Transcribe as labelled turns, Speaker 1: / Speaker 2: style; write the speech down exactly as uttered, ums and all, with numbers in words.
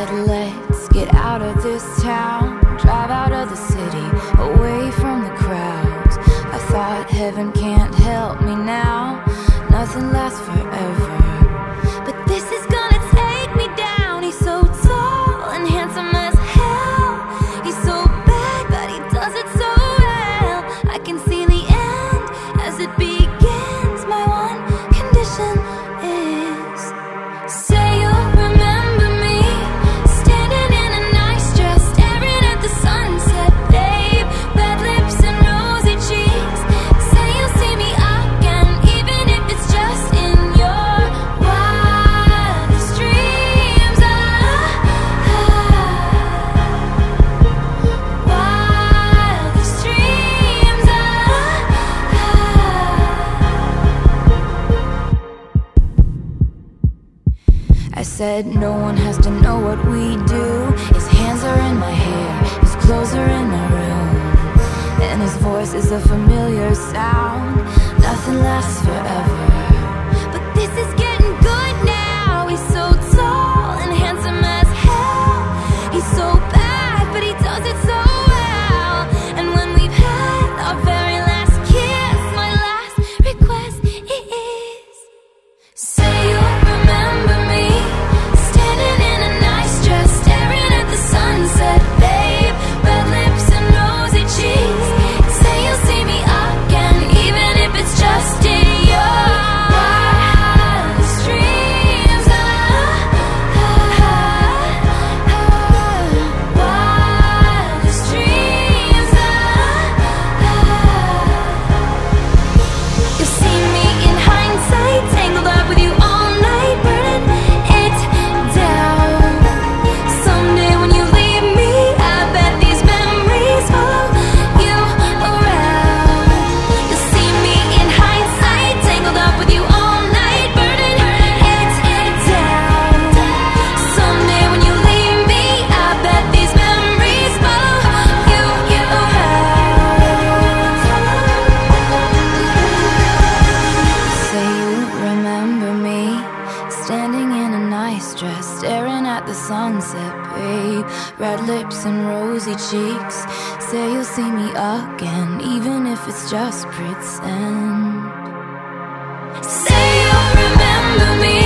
Speaker 1: said, let's get out of this town, drive out of the city, away from the crowds. I thought heaven can't help me now, nothing lasts forever. But this is gonna take me down. He's so tall and handsome as hell. He's so bad, but he does it so well. I can see the end as it begins. My one condition is, say you'll remember me, standing in a nice dress, staring at the sunset, babe. Red lips and rosy cheeks. Say you'll see me again, even if it's just in your wildest dreams. Ah, ah, wildest dreams. Ah, ah. I said no one has to know what we do. His hands are in my hair, his clothes are in my room, and his voice is a familiar sound. Nothing lasts forever, but this is getting good now. He's so tall and handsome as hell. He's so bad, but he does it so well. And when we've had our very last kiss, my last request is, say you'll remember me, standing in a nice dress, staring at the sunset, babe. Red lips and rosy cheeks. Say you'll see me again, even if it's just in your wildest dreams. Ah, ah, ah, wildest dreams. Ah, ah. You'll see me in hindsight, tangled up with you all night, burning it down. Someday when you leave me, I bet these memories follow you around. You'll see me in hindsight, tangled up with you all night, burning it down. Someday when you leave me, I bet these memories follow you around. Say you remember me, standing in a nice dress, staring at the sunset, babe. Red lips and rosy cheeks. Say you'll see me again, even if it's just pretend. Say you'll remember me,